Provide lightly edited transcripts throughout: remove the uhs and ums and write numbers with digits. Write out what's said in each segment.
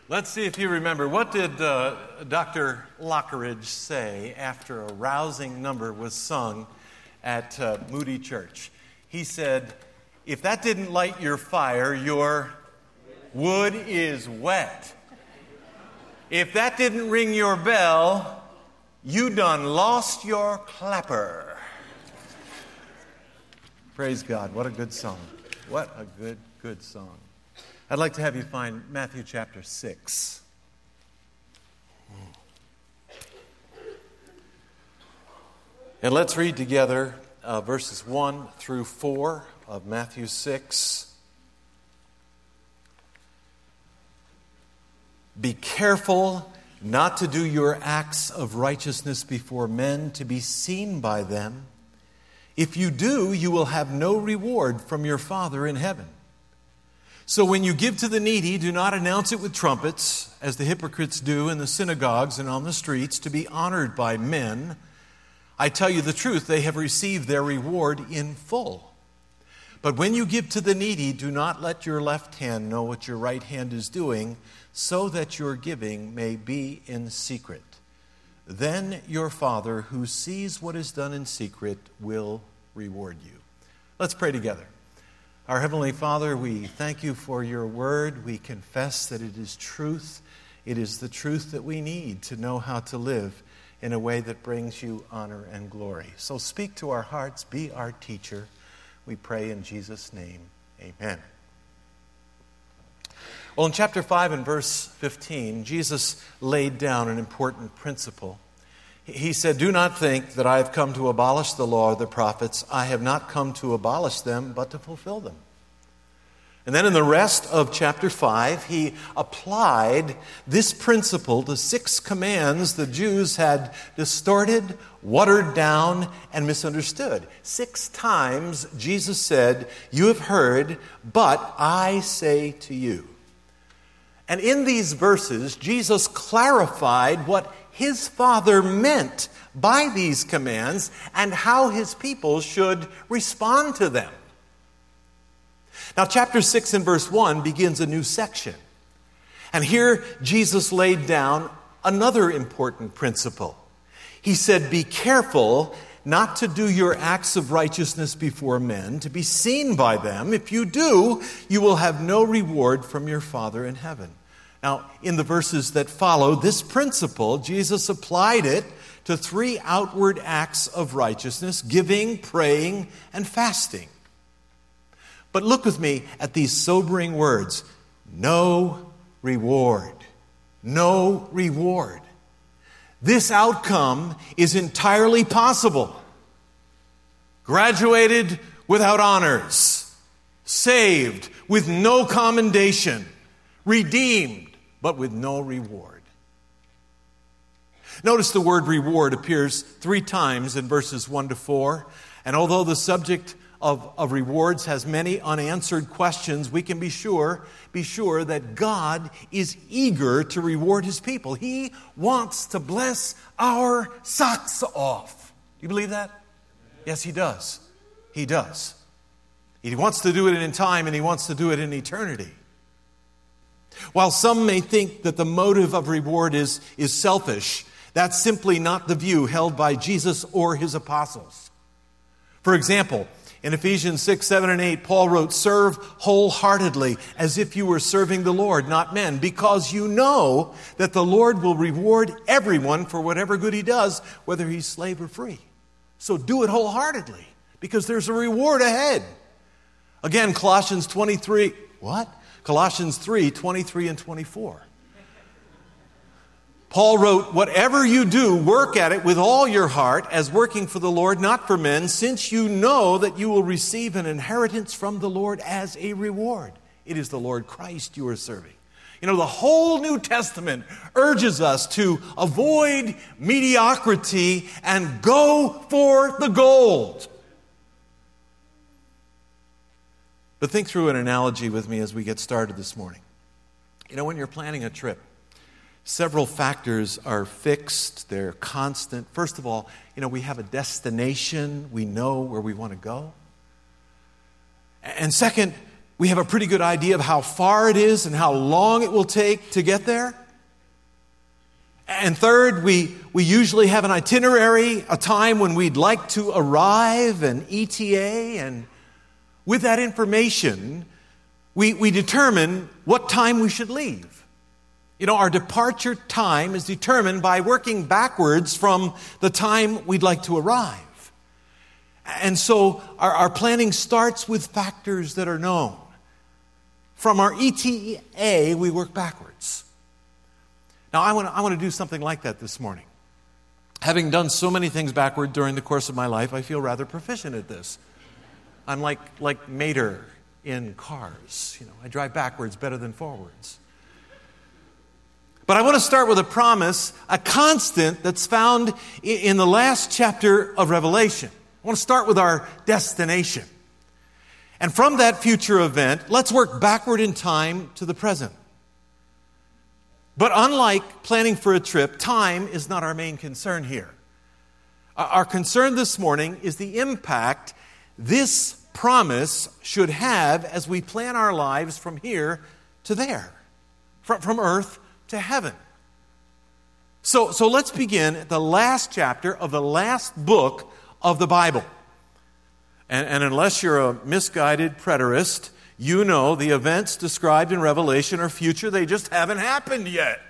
Let's see if you remember. What did Dr. Lockridge say after a rousing number was sung at Moody Church? He said, if that didn't light your fire, your wood is wet. If that didn't ring your bell, you done lost your clapper. Praise God. What a good song. What a good song. I'd like to have you find Matthew chapter 6. And let's read together verses 1 through 4 of Matthew 6. Be careful not to do your acts of righteousness before men to be seen by them. If you do, you will have no reward from your Father in heaven. So when you give to the needy, do not announce it with trumpets, as the hypocrites do in the synagogues and on the streets, to be honored by men. I tell you the truth, they have received their reward in full. But when you give to the needy, do not let your left hand know what your right hand is doing, so that your giving may be in secret. Then your Father, who sees what is done in secret, will reward you. Let's pray together. Our Heavenly Father, we thank you for your word. We confess that it is truth. It is the truth that we need to know how to live in a way that brings you honor and glory. So speak to our hearts. Be our teacher. We pray in Jesus' name. Amen. Well, in chapter 5 and verse 15, Jesus laid down an important principle. He said, do not think that I have come to abolish the law or the prophets. I have not come to abolish them, but to fulfill them. And then in the rest of chapter 5, he applied this principle to 6 commands the Jews had distorted, watered down, and misunderstood. 6 times Jesus said, you have heard, but I say to you. And in these verses, Jesus clarified what his Father meant by these commands and how his people should respond to them. Now, chapter 6 and verse 1 begins a new section. And here, Jesus laid down another important principle. He said, be careful not to do your acts of righteousness before men, to be seen by them. If you do, you will have no reward from your Father in heaven. Now, in the verses that follow, this principle, Jesus applied it to 3 outward acts of righteousness: giving, praying, and fasting. But look with me at these sobering words. No reward. No reward. This outcome is entirely possible. Graduated without honors. Saved with no commendation. Redeemed, but with no reward. Notice the word reward appears 3 times in verses 1 to 4. And although the subject of rewards has many unanswered questions, we can be sure that God is eager to reward his people. He wants to bless our socks off. Do you believe that? Yes, he does. He does. He wants to do it in time, and he wants to do it in eternity. While some may think that the motive of reward is selfish, that's simply not the view held by Jesus or his apostles. For example, in Ephesians 6, 7, and 8, Paul wrote, serve wholeheartedly as if you were serving the Lord, not men, because you know that the Lord will reward everyone for whatever good he does, whether he's slave or free. So do it wholeheartedly, because there's a reward ahead. Again, Colossians 3, 23 and 24. Paul wrote, whatever you do, work at it with all your heart as working for the Lord, not for men, since you know that you will receive an inheritance from the Lord as a reward. It is the Lord Christ you are serving. You know, the whole New Testament urges us to avoid mediocrity and go for the gold. But think through an analogy with me as we get started this morning. You know, when you're planning a trip, several factors are fixed, they're constant. First of all, you know, we have a destination, we know where we want to go. And second, we have a pretty good idea of how far it is and how long it will take to get there. And third, we usually have an itinerary, a time when we'd like to arrive, an ETA, and with that information, we determine what time we should leave. You know, our departure time is determined by working backwards from the time we'd like to arrive. And so our planning starts with factors that are known. From our ETA, we work backwards. Now, I want to do something like that this morning. Having done so many things backward during the course of my life, I feel rather proficient at this. I'm like Mater in Cars. You know, I drive backwards better than forwards. But I want to start with a promise, a constant that's found in the last chapter of Revelation. I want to start with our destination. And from that future event, let's work backward in time to the present. But unlike planning for a trip, time is not our main concern here. Our concern this morning is the impact this promise should have as we plan our lives from here to there, from earth to heaven. So let's begin at the last chapter of the last book of the Bible. And unless you're a misguided preterist, you know the events described in Revelation are future. They just haven't happened yet.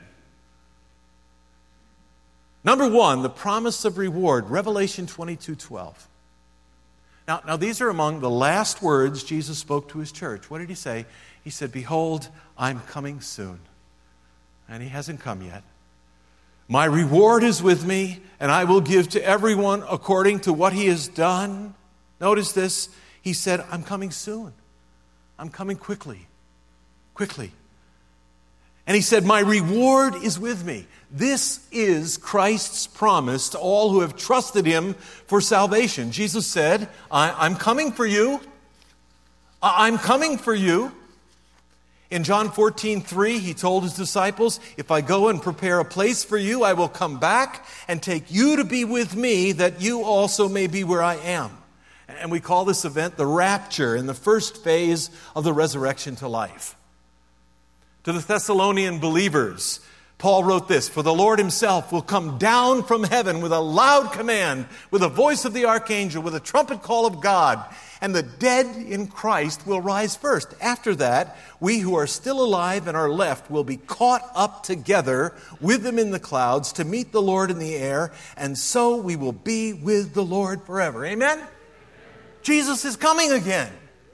Number one, the promise of reward, Revelation 22:12. Now, these are among the last words Jesus spoke to his church. What did he say? He said, "Behold, I'm coming soon." And he hasn't come yet. "My reward is with me, and I will give to everyone according to what he has done." Notice this. He said, "I'm coming soon. I'm coming quickly. Quickly." And he said, "My reward is with me." This is Christ's promise to all who have trusted him for salvation. Jesus said, I'm coming for you. I'm coming for you. In John 14:3, he told his disciples, "If I go and prepare a place for you, I will come back and take you to be with me, that you also may be where I am." And we call this event the rapture, in the first phase of the resurrection to life. To the Thessalonian believers, Paul wrote this, "For the Lord himself will come down from heaven with a loud command, with the voice of the archangel, with a trumpet call of God, and the dead in Christ will rise first. After that, we who are still alive and are left will be caught up together with them in the clouds to meet the Lord in the air, and so we will be with the Lord forever." Amen? Jesus is coming again.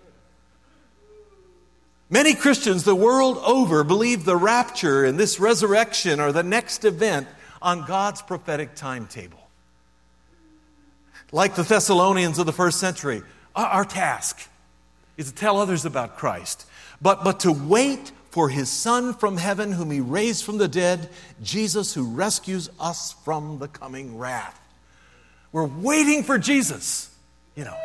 Many Christians the world over believe the rapture and this resurrection are the next event on God's prophetic timetable. Like the Thessalonians of the first century, our task is to tell others about Christ, but to wait for his Son from heaven, whom he raised from the dead, Jesus, who rescues us from the coming wrath. We're waiting for Jesus, you know.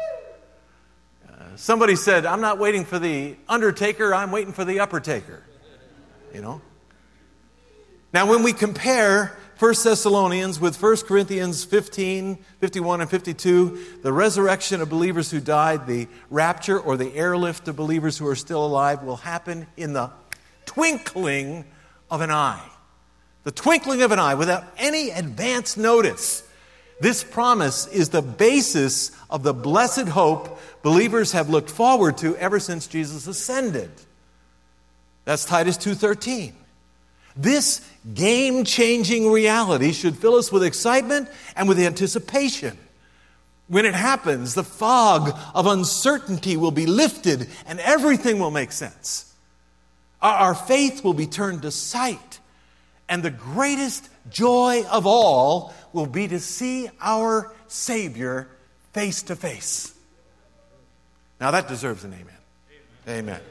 Somebody said, "I'm not waiting for the undertaker, I'm waiting for the upper-taker." You know? Now, when we compare 1 Thessalonians with 1 Corinthians 15, 51, and 52, the resurrection of believers who died, the rapture or the airlift of believers who are still alive will happen in the twinkling of an eye. The twinkling of an eye, without any advance notice. This promise is the basis of the blessed hope believers have looked forward to ever since Jesus ascended. That's Titus 2:13. This game-changing reality should fill us with excitement and with anticipation. When it happens, the fog of uncertainty will be lifted and everything will make sense. Our faith will be turned to sight. And the greatest joy of all will be to see our Savior face to face. Now that deserves an amen. Amen.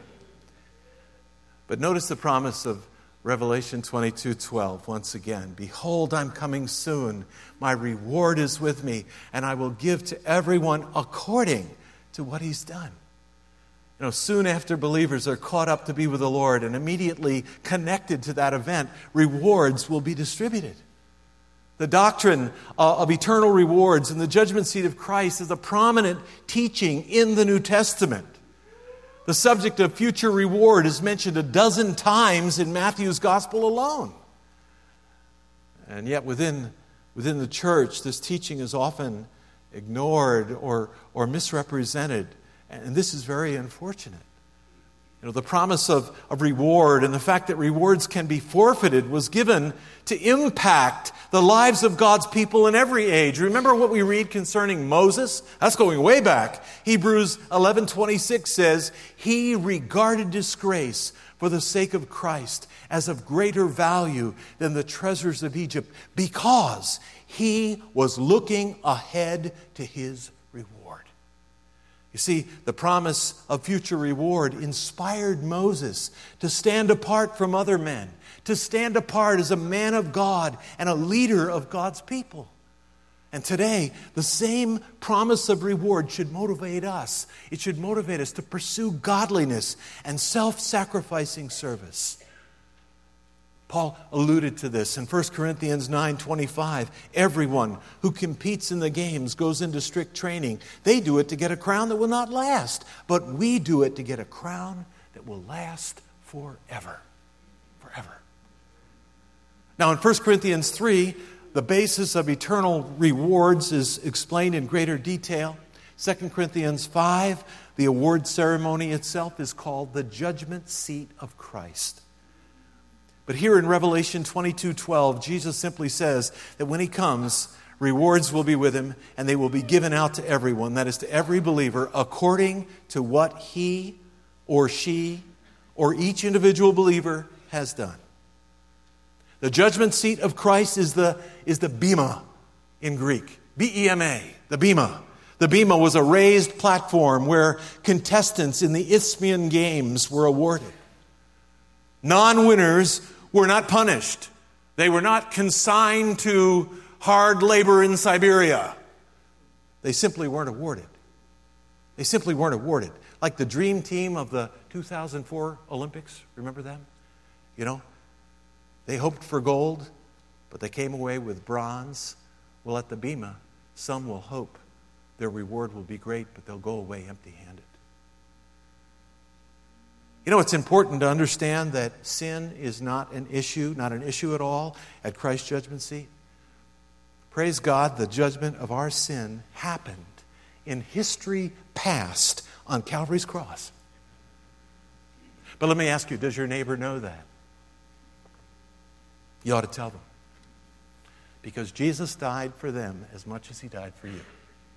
But notice the promise of Revelation 22:12 once again. "Behold, I'm coming soon. My reward is with me, and I will give to everyone according to what he's done." You know, soon after believers are caught up to be with the Lord and immediately connected to that event, rewards will be distributed. The doctrine of eternal rewards and the judgment seat of Christ is a prominent teaching in the New Testament. The subject of future reward is mentioned a dozen times in Matthew's gospel alone. And yet within the church, this teaching is often ignored or misrepresented. And this is very unfortunate. The promise of reward and the fact that rewards can be forfeited was given to impact the lives of God's people in every age. Remember what we read concerning Moses? That's going way back. Hebrews 11:26 says, "He regarded disgrace for the sake of Christ as of greater value than the treasures of Egypt, because he was looking ahead to his reward." You see, the promise of future reward inspired Moses to stand apart from other men, to stand apart as a man of God and a leader of God's people. And today, the same promise of reward should motivate us. It should motivate us to pursue godliness and self-sacrificing service. Paul alluded to this in 1 Corinthians 9:25. Everyone who competes in the games goes into strict training. They do it to get a crown that will not last, but we do it to get a crown that will last forever. Forever. Now in 1 Corinthians 3, the basis of eternal rewards is explained in greater detail. 2 Corinthians 5, the award ceremony itself is called the judgment seat of Christ. But here in Revelation 22:12, Jesus simply says that when he comes, rewards will be with him, and they will be given out to everyone, that is to every believer, according to what he or she or each individual believer has done. The judgment seat of Christ is the bema in Greek. B-E-M-A, the bema. The bema was a raised platform where contestants in the Isthmian Games were awarded. Non-winners were not punished. They were not consigned to hard labor in Siberia. They simply weren't awarded. They simply weren't awarded. Like the dream team of the 2004 Olympics, remember them? They hoped for gold, but they came away with bronze. Well, at the bema, some will hope their reward will be great, but they'll go away empty-handed. It's important to understand that sin is not an issue at all at Christ's judgment seat. Praise God, the judgment of our sin happened in history past on Calvary's cross. But let me ask you, does your neighbor know that? You ought to tell them. Because Jesus died for them as much as he died for you.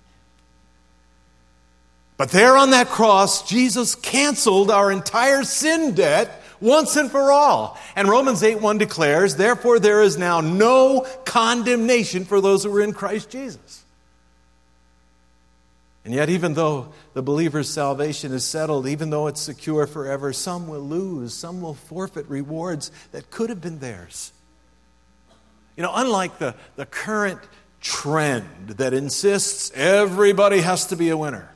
But there on that cross, Jesus canceled our entire sin debt once and for all. And Romans 8:1 declares, "Therefore there is now no condemnation for those who are in Christ Jesus." And yet even though the believer's salvation is settled, even though it's secure forever, some will lose, some will forfeit rewards that could have been theirs. Unlike the current trend that insists everybody has to be a winner,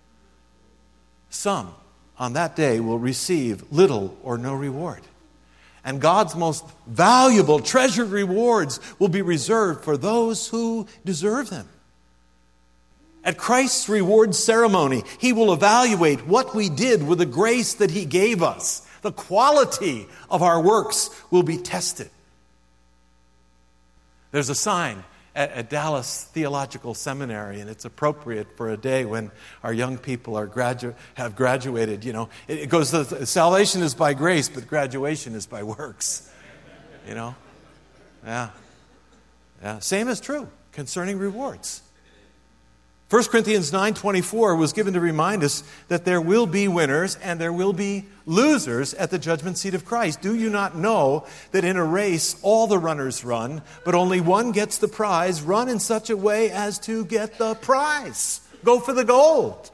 some on that day will receive little or no reward. And God's most valuable, treasured rewards will be reserved for those who deserve them. At Christ's reward ceremony, he will evaluate what we did with the grace that he gave us. The quality of our works will be tested. There's a sign at Dallas Theological Seminary, and it's appropriate for a day when our young people have graduated. It goes, salvation is by grace, but graduation is by works. Yeah. Same is true concerning rewards. 1 Corinthians 9:24 was given to remind us that there will be winners and there will be losers at the judgment seat of Christ. Do you not know that in a race all the runners run, but only one gets the prize? Run in such a way as to get the prize. Go for the gold.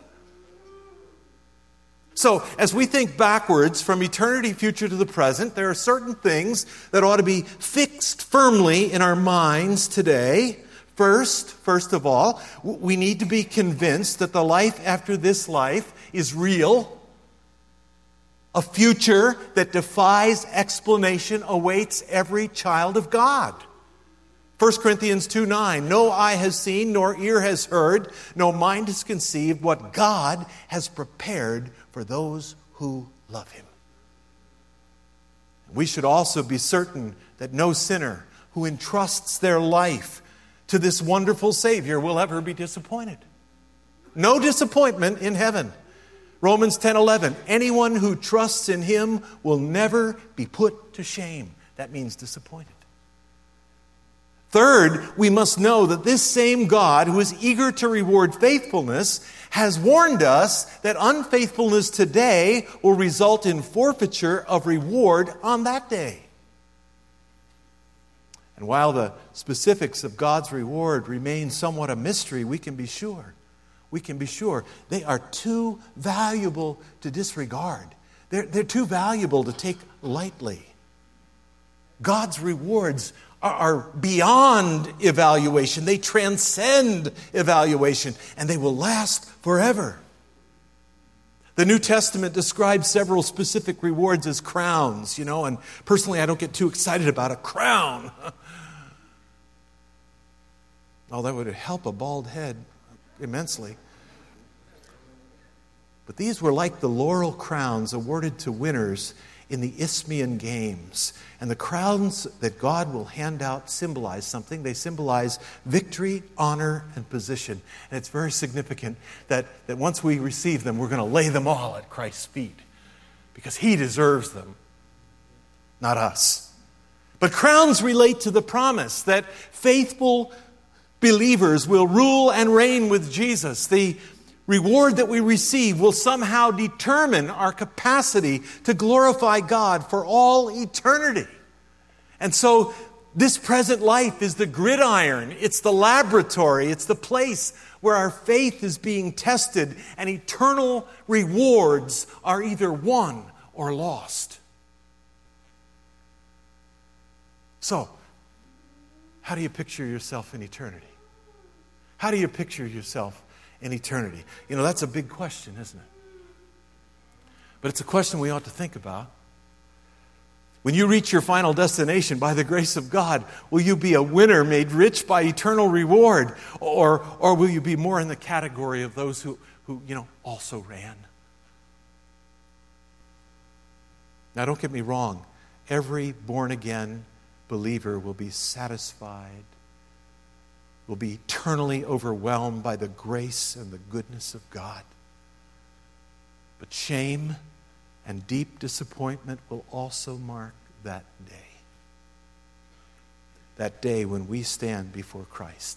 So, as we think backwards from eternity future to the present, there are certain things that ought to be fixed firmly in our minds today. First of all, we need to be convinced that the life after this life is real. A future that defies explanation awaits every child of God. 1 Corinthians 2:9, "No eye has seen, nor ear has heard, no mind has conceived what God has prepared for those who love him. We should also be certain that no sinner who entrusts their life to this wonderful Savior will ever be disappointed. No disappointment in heaven. Romans 10:11, anyone who trusts in him will never be put to shame. That means disappointed. Third, we must know that this same God who is eager to reward faithfulness has warned us that unfaithfulness today will result in forfeiture of reward on that day. And while the specifics of God's reward remain somewhat a mystery, we can be sure they are too valuable to disregard. They're too valuable to take lightly. God's rewards are beyond evaluation. They transcend evaluation, and they will last forever. The New Testament describes several specific rewards as crowns, and personally I don't get too excited about a crown. Oh, that would help a bald head immensely. But these were like the laurel crowns awarded to winners in the Isthmian Games. And the crowns that God will hand out symbolize something. They symbolize victory, honor, and position. And it's very significant that once we receive them, we're going to lay them all at Christ's feet. Because He deserves them, not us. But crowns relate to the promise that faithful believers will rule and reign with Jesus. The reward that we receive will somehow determine our capacity to glorify God for all eternity. And so this present life is the gridiron, it's the laboratory, it's the place where our faith is being tested, and eternal rewards are either won or lost. So, how do you picture yourself in eternity? How do you picture yourself in eternity? That's a big question, isn't it? But it's a question we ought to think about. When you reach your final destination, by the grace of God, will you be a winner made rich by eternal reward? Or will you be more in the category of those who also ran? Now, don't get me wrong. Every born-again believer will be satisfied, will be eternally overwhelmed by the grace and the goodness of God. But shame and deep disappointment will also mark that day. That day when we stand before Christ.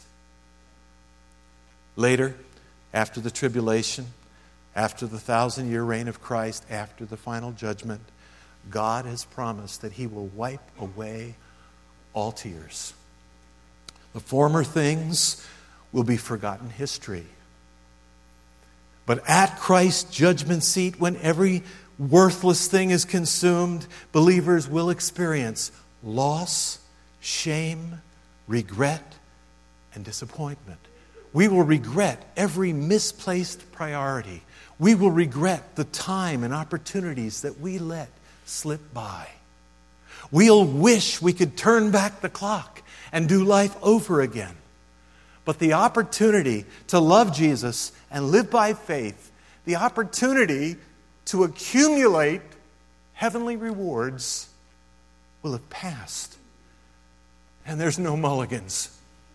Later, after the tribulation, after the 1,000-year reign of Christ, after the final judgment, God has promised that He will wipe away all tears. The former things will be forgotten history. But at Christ's judgment seat, when every worthless thing is consumed, believers will experience loss, shame, regret, and disappointment. We will regret every misplaced priority. We will regret the time and opportunities that we let slip by. We'll wish we could turn back the clock and do life over again. But the opportunity to love Jesus and live by faith, the opportunity to accumulate heavenly rewards will have passed. And there's no mulligans.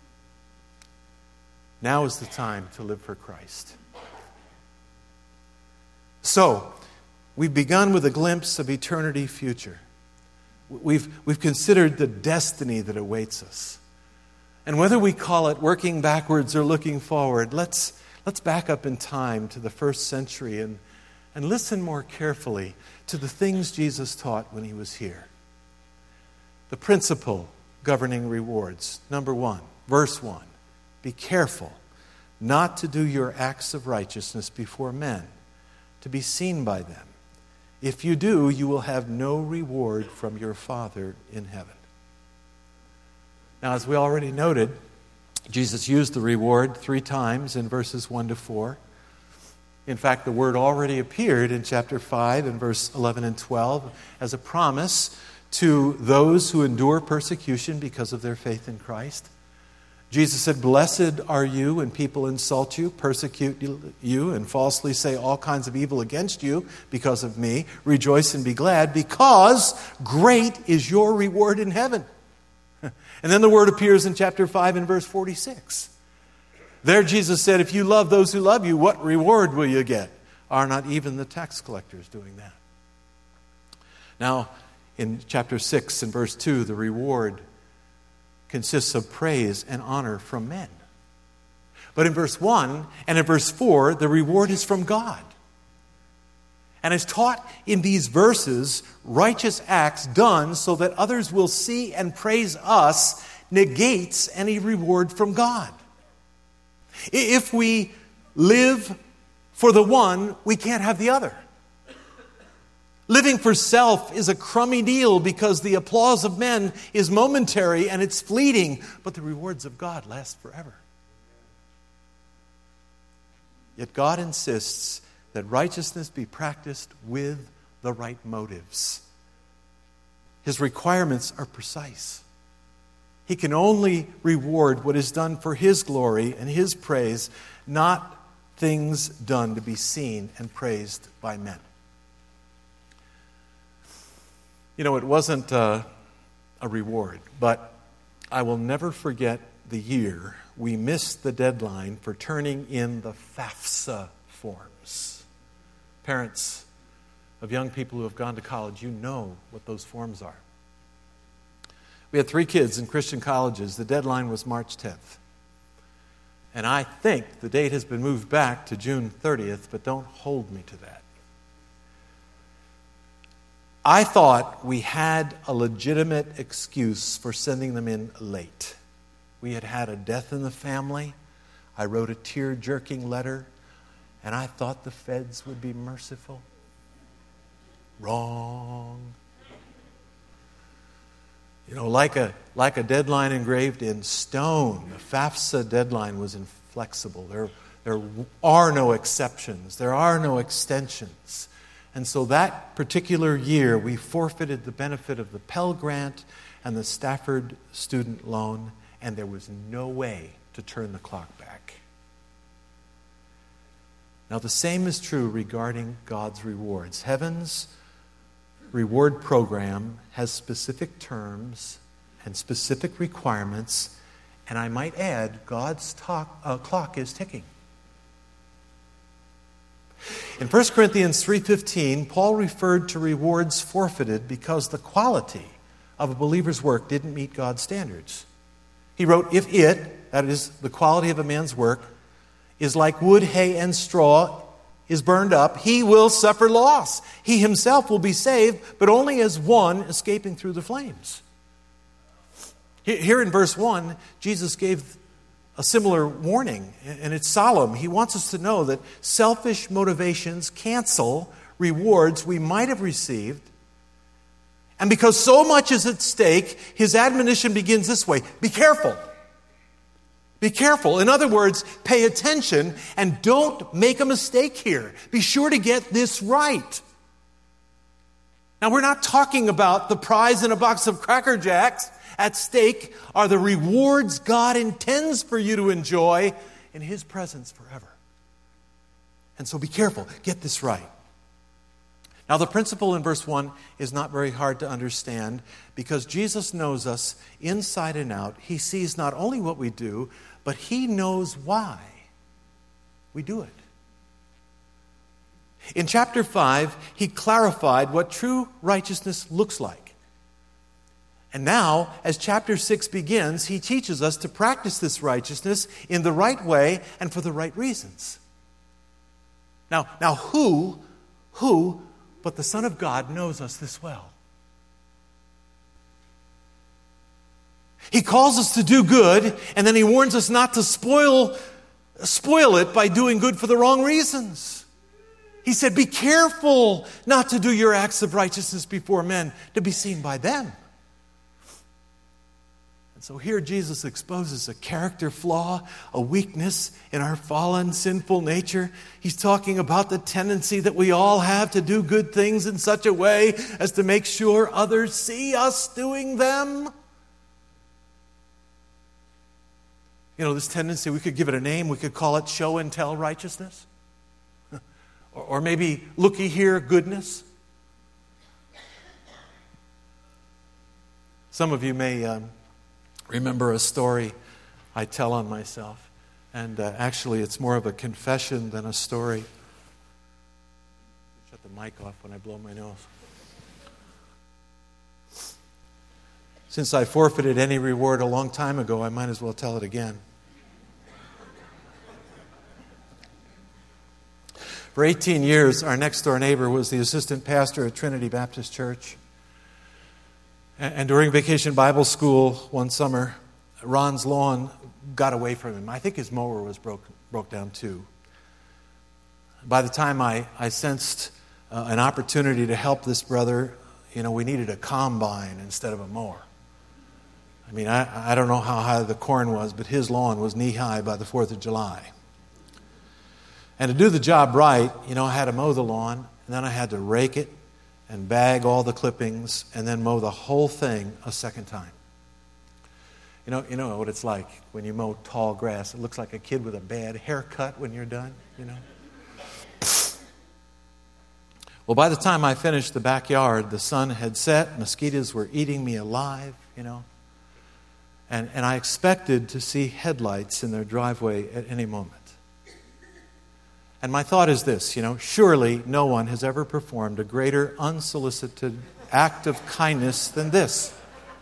Now is the time to live for Christ. So, we've begun with a glimpse of eternity future. We've considered the destiny that awaits us. And whether we call it working backwards or looking forward, let's back up in time to the first century and listen more carefully to the things Jesus taught when He was here. The principle governing rewards. Number 1, verse 1. Be careful not to do your acts of righteousness before men, to be seen by them. If you do, you will have no reward from your Father in heaven. Now, as we already noted, Jesus used the reward 3 times in verses 1 to 4. In fact, the word already appeared in chapter 5 and verse 11 and 12 as a promise to those who endure persecution because of their faith in Christ. Jesus said, "Blessed are you when people insult you, persecute you, and falsely say all kinds of evil against you because of me. Rejoice and be glad, because great is your reward in heaven." And then the word appears in chapter 5 and verse 46. There Jesus said, "If you love those who love you, what reward will you get? Are not even the tax collectors doing that?" Now, in chapter 6 and verse 2, the reward consists of praise and honor from men. But in verse 1 and in verse 4, the reward is from God. And as taught in these verses, righteous acts done so that others will see and praise us negates any reward from God. If we live for the one, we can't have the other. Living for self is a crummy deal because the applause of men is momentary and it's fleeting, but the rewards of God last forever. Yet God insists that righteousness be practiced with the right motives. His requirements are precise. He can only reward what is done for His glory and His praise, not things done to be seen and praised by men. You know, it wasn't a reward, but I will never forget the year we missed the deadline for turning in the FAFSA forms. Parents of young people who have gone to college, you know what those forms are. We had 3 kids in Christian colleges. The deadline was March 10th. And I think the date has been moved back to June 30th, but don't hold me to that. I thought we had a legitimate excuse for sending them in late. We had had a death in the family. I wrote a tear-jerking letter, and I thought the feds would be merciful. Wrong. You know, like a deadline engraved in stone, the FAFSA deadline was inflexible. There are no exceptions. There are no extensions. And so that particular year, we forfeited the benefit of the Pell Grant and the Stafford student loan, and there was no way to turn the clock back. Now, the same is true regarding God's rewards. Heaven's reward program has specific terms and specific requirements, and I might add, God's clock is ticking. In 1 Corinthians 3:15, Paul referred to rewards forfeited because the quality of a believer's work didn't meet God's standards. He wrote, "If it," that is, the quality of a man's work, "is like wood, hay, and straw, is burned up, he will suffer loss. He himself will be saved, but only as one escaping through the flames." Here in verse 1, Jesus gave a similar warning, and it's solemn. He wants us to know that selfish motivations cancel rewards we might have received. And because so much is at stake, his admonition begins this way: be careful. Be careful. In other words, pay attention and don't make a mistake here. Be sure to get this right. Now, we're not talking about the prize in a box of Cracker Jacks. At stake are the rewards God intends for you to enjoy in His presence forever. And so be careful. Get this right. Now, the principle in verse 1 is not very hard to understand because Jesus knows us inside and out. He sees not only what we do, but He knows why we do it. In chapter 5, He clarified what true righteousness looks like. And now, as chapter 6 begins, He teaches us to practice this righteousness in the right way and for the right reasons. Now who but the Son of God knows us this well? He calls us to do good, and then He warns us not to spoil it by doing good for the wrong reasons. He said, be careful not to do your acts of righteousness before men, to be seen by them. So here Jesus exposes a character flaw, a weakness in our fallen, sinful nature. He's talking about the tendency that we all have to do good things in such a way as to make sure others see us doing them. this tendency, we could give it a name. We could call it show and tell righteousness. Or maybe looky here goodness. Some of you may remember a story I tell on myself. And actually, it's more of a confession than a story. Shut the mic off when I blow my nose. Since I forfeited any reward a long time ago, I might as well tell it again. For 18 years, our next-door neighbor was the assistant pastor at Trinity Baptist Church. And during vacation Bible school one summer, Ron's lawn got away from him. I think his mower was broke down too. By the time I sensed an opportunity to help this brother, we needed a combine instead of a mower. I mean, I don't know how high the corn was, but his lawn was knee-high by the 4th of July. And to do the job right, I had to mow the lawn, and then I had to rake it and bag all the clippings, and then mow the whole thing a second time. You know what it's like when you mow tall grass. It looks like a kid with a bad haircut when you're done, Well, by the time I finished the backyard, the sun had set, mosquitoes were eating me alive, And I expected to see headlights in their driveway at any moment. And my thought is this, surely no one has ever performed a greater unsolicited act of kindness than this.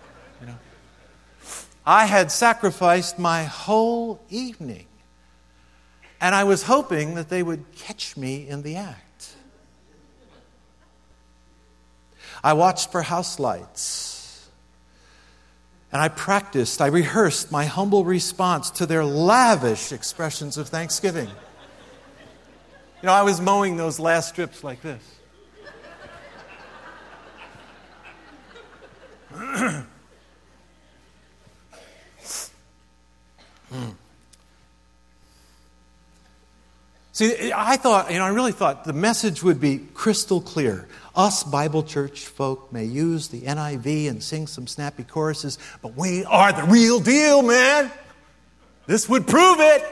I had sacrificed my whole evening, and I was hoping that they would catch me in the act. I watched for house lights, and I rehearsed my humble response to their lavish expressions of thanksgiving. I was mowing those last strips like this. See, I really thought the message would be crystal clear. Us Bible church folk may use the NIV and sing some snappy choruses, but we are the real deal, man. This would prove it.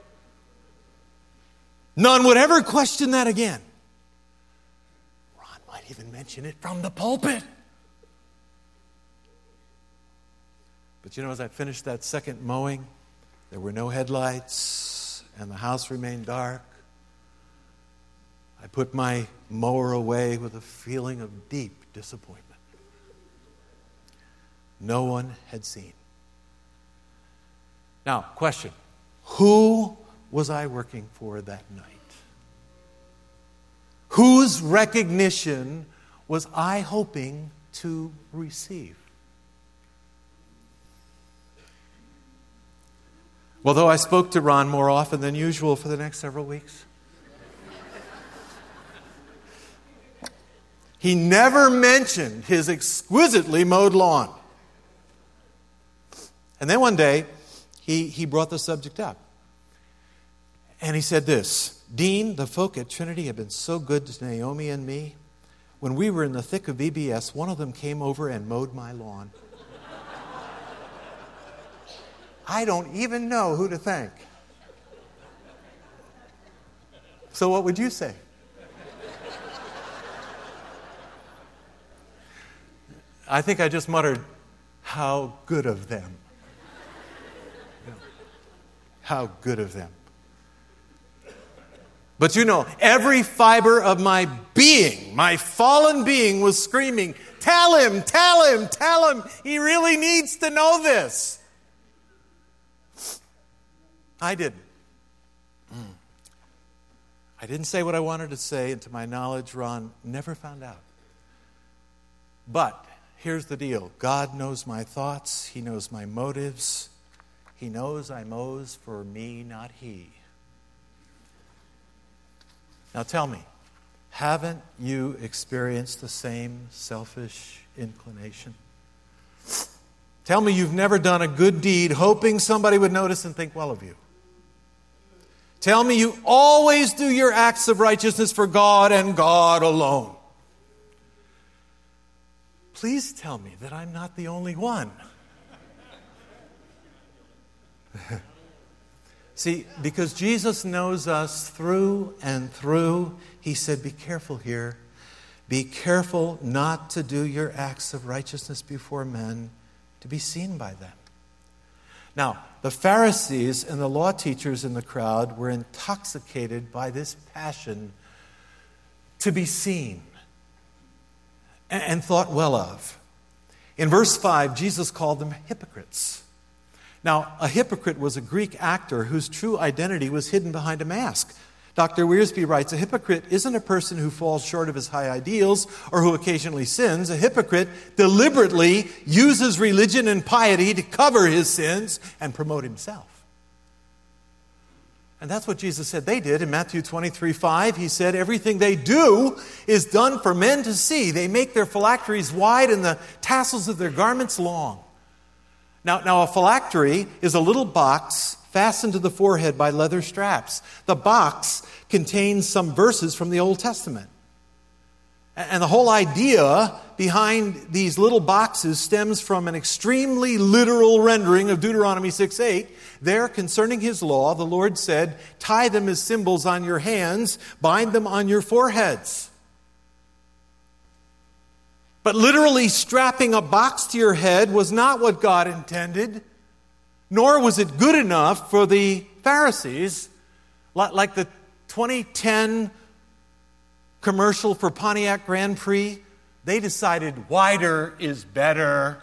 None would ever question that again. Ron might even mention it from the pulpit. But as I finished that second mowing, there were no headlights, and the house remained dark. I put my mower away with a feeling of deep disappointment. No one had seen. Now, question. Who was I working for that night? Whose recognition was I hoping to receive? Well, though I spoke to Ron more often than usual for the next several weeks, he never mentioned his exquisitely mowed lawn. And then one day, he brought the subject up. And he said this, Dean, the folk at Trinity have been so good to Naomi and me. When we were in the thick of VBS, one of them came over and mowed my lawn. I don't even know who to thank. So what would you say? I think I just muttered, how good of them. How good of them. But every fiber of my being, my fallen being, was screaming, tell him, tell him, tell him. He really needs to know this. I didn't. I didn't say what I wanted to say, and to my knowledge, Ron never found out. But here's the deal. God knows my thoughts. He knows my motives. He knows I mows for me, not he. Now tell me, haven't you experienced the same selfish inclination? Tell me you've never done a good deed hoping somebody would notice and think well of you. Tell me you always do your acts of righteousness for God and God alone. Please tell me that I'm not the only one. See, because Jesus knows us through and through, he said, be careful here. Be careful not to do your acts of righteousness before men to be seen by them. Now, the Pharisees and the law teachers in the crowd were intoxicated by this passion to be seen and thought well of. In verse 5, Jesus called them hypocrites. Now, a hypocrite was a Greek actor whose true identity was hidden behind a mask. Dr. Wiersbe writes, a hypocrite isn't a person who falls short of his high ideals or who occasionally sins. A hypocrite deliberately uses religion and piety to cover his sins and promote himself. And that's what Jesus said they did. In Matthew 23:5, he said, everything they do is done for men to see. They make their phylacteries wide and the tassels of their garments long. Now, a phylactery is a little box fastened to the forehead by leather straps. The box contains some verses from the Old Testament. And the whole idea behind these little boxes stems from an extremely literal rendering of Deuteronomy 6:8. There, concerning his law, the Lord said, tie them as symbols on your hands, bind them on your foreheads. But literally strapping a box to your head was not what God intended, nor was it good enough for the Pharisees. Like the 2010 commercial for Pontiac Grand Prix, they decided wider is better.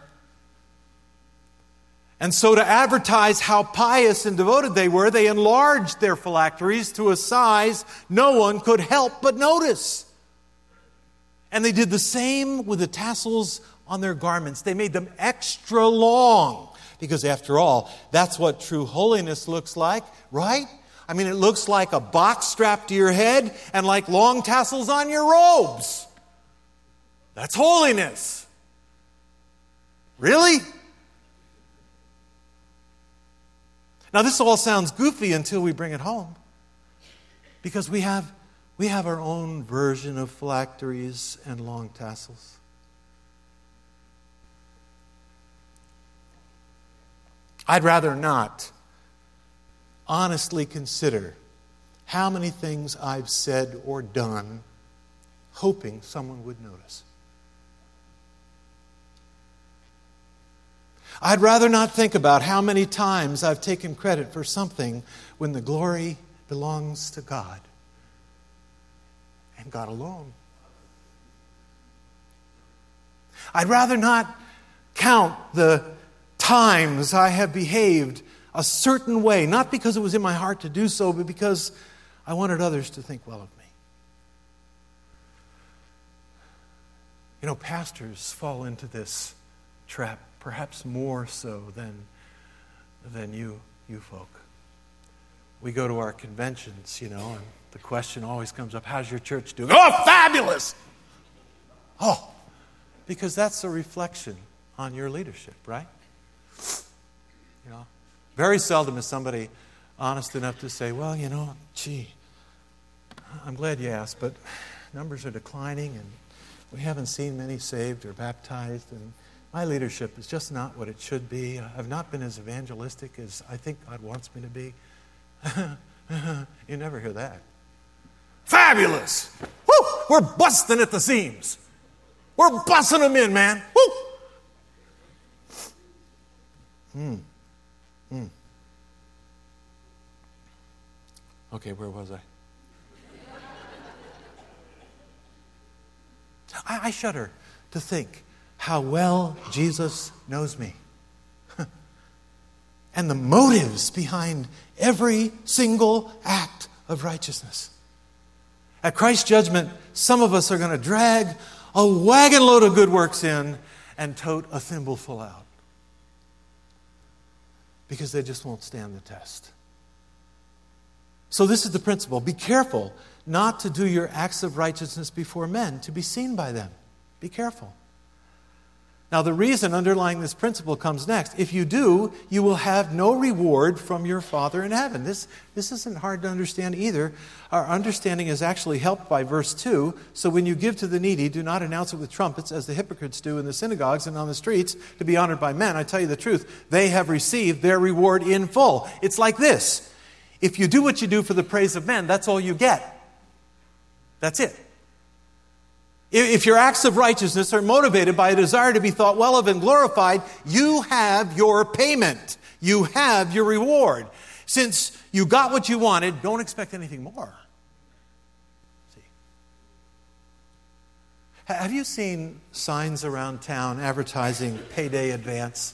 And so to advertise how pious and devoted they were, they enlarged their phylacteries to a size no one could help but notice. And they did the same with the tassels on their garments. They made them extra long. Because after all, that's what true holiness looks like, right? I mean, it looks like a box strapped to your head and like long tassels on your robes. That's holiness. Really? Now, this all sounds goofy until we bring it home. Because we have our own version of phylacteries and long tassels. I'd rather not honestly consider how many things I've said or done hoping someone would notice. I'd rather not think about how many times I've taken credit for something when the glory belongs to God and God alone. I'd rather not count the times I have behaved a certain way, not because it was in my heart to do so, but because I wanted others to think well of me. You know, pastors fall into this trap, perhaps more so than you folk. We go to our conventions, you know, and the question always comes up, how's your church doing? Oh, fabulous! Oh, because that's a reflection on your leadership, right? You know, very seldom is somebody honest enough to say, well, you know, gee, I'm glad you asked, but numbers are declining and we haven't seen many saved or baptized, and my leadership is just not what it should be. I've not been as evangelistic as I think God wants me to be. You never hear that. Fabulous! Woo! We're busting at the seams. We're busting them in, man. Woo! Okay, where was I? I shudder to think how well Jesus knows me. And the motives behind every single act of righteousness. At Christ's judgment, some of us are going to drag a wagon load of good works in and tote a thimbleful out. Because they just won't stand the test. So this is the principle. Be careful not to do your acts of righteousness before men, to be seen by them. Be careful. Now, the reason underlying this principle comes next. If you do, you will have no reward from your Father in heaven. This isn't hard to understand either. Our understanding is actually helped by verse 2. So when you give to the needy, do not announce it with trumpets, as the hypocrites do in the synagogues and on the streets, to be honored by men. I tell you the truth, they have received their reward in full. It's like this. If you do what you do for the praise of men, that's all you get. That's it. If your acts of righteousness are motivated by a desire to be thought well of and glorified, you have your payment. You have your reward. Since you got what you wanted, don't expect anything more. See? Have you seen signs around town advertising payday advance?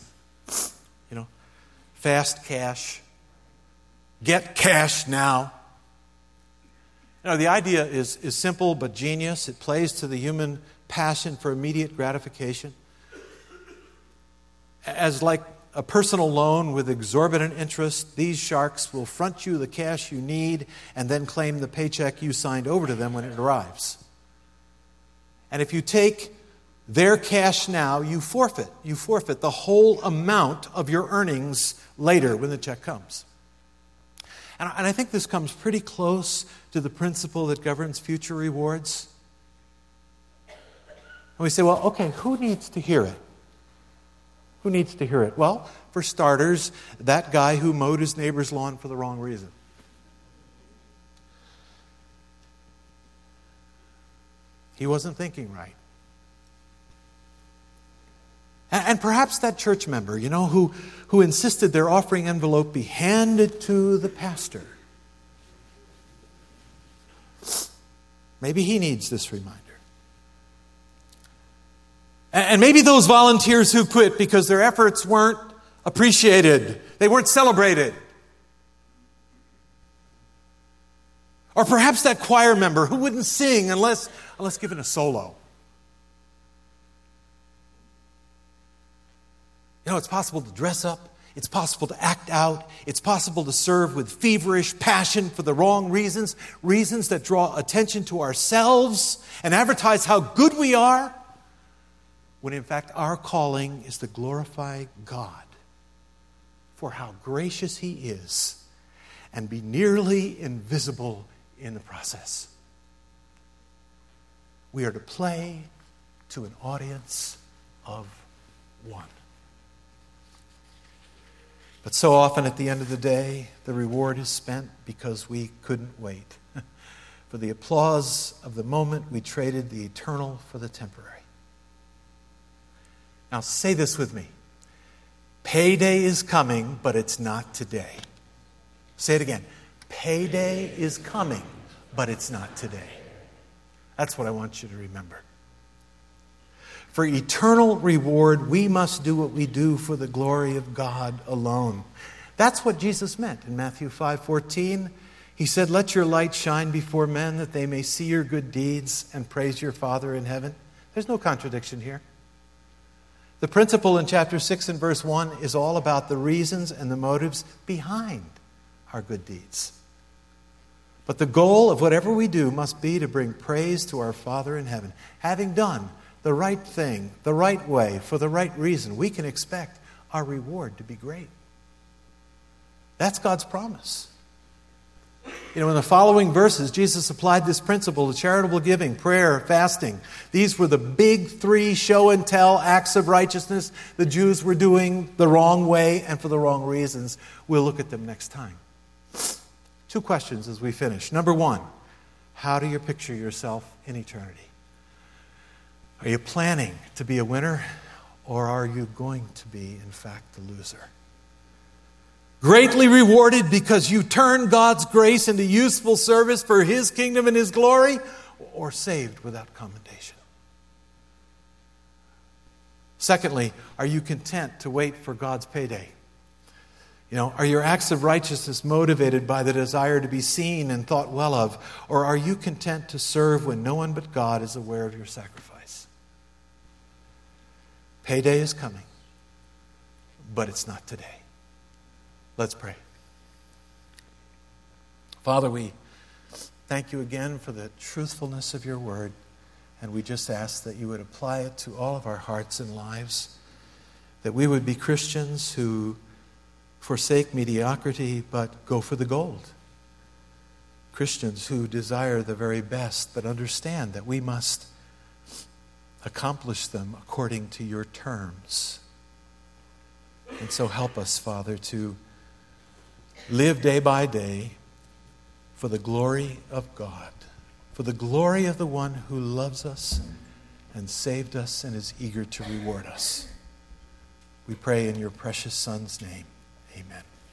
Fast cash. Get cash now. The idea is simple but genius. It plays to the human passion for immediate gratification. As like a personal loan with exorbitant interest, these sharks will front you the cash you need and then claim the paycheck you signed over to them when it arrives. And if you take their cash now, you forfeit. You forfeit the whole amount of your earnings later when the check comes. And I think this comes pretty close to the principle that governs future rewards. And we say, well, okay, who needs to hear it? Who needs to hear it? Well, for starters, that guy who mowed his neighbor's lawn for the wrong reason. He wasn't thinking right. And perhaps that church member, who insisted their offering envelope be handed to the pastor. Maybe he needs this reminder. And maybe those volunteers who quit because their efforts weren't appreciated. They weren't celebrated. Or perhaps that choir member who wouldn't sing unless given a solo. It's possible to dress up. It's possible to act out. It's possible to serve with feverish passion for the wrong reasons, reasons that draw attention to ourselves and advertise how good we are, when in fact our calling is to glorify God for how gracious He is and be nearly invisible in the process. We are to play to an audience of one. But so often at the end of the day, the reward is spent because we couldn't wait. For the applause of the moment, we traded the eternal for the temporary. Now say this with me. Payday is coming, but it's not today. Say it again. Payday is coming, but it's not today. That's what I want you to remember. For eternal reward, we must do what we do for the glory of God alone. That's what Jesus meant in Matthew 5:14. He said, "Let your light shine before men that they may see your good deeds and praise your Father in heaven." There's no contradiction here. The principle in chapter 6 and verse 1 is all about the reasons and the motives behind our good deeds. But the goal of whatever we do must be to bring praise to our Father in heaven. Having done the right thing, the right way, for the right reason, we can expect our reward to be great. That's God's promise. In the following verses, Jesus applied this principle to charitable giving, prayer, fasting. These were the big three show and tell acts of righteousness the Jews were doing the wrong way and for the wrong reasons. We'll look at them next time. 2 questions as we finish. Number 1, how do you picture yourself in eternity? Are you planning to be a winner, or are you going to be, in fact, a loser? Greatly rewarded because you turned God's grace into useful service for His kingdom and His glory, or saved without commendation? Secondly, are you content to wait for God's payday? Are your acts of righteousness motivated by the desire to be seen and thought well of, or are you content to serve when no one but God is aware of your sacrifice? Payday is coming, but it's not today. Let's pray. Father, we thank you again for the truthfulness of your word, and we just ask that you would apply it to all of our hearts and lives, that we would be Christians who forsake mediocrity but go for the gold. Christians who desire the very best but understand that we must accomplish them according to your terms. And so help us, Father, to live day by day for the glory of God, for the glory of the one who loves us and saved us and is eager to reward us. We pray in your precious Son's name. Amen.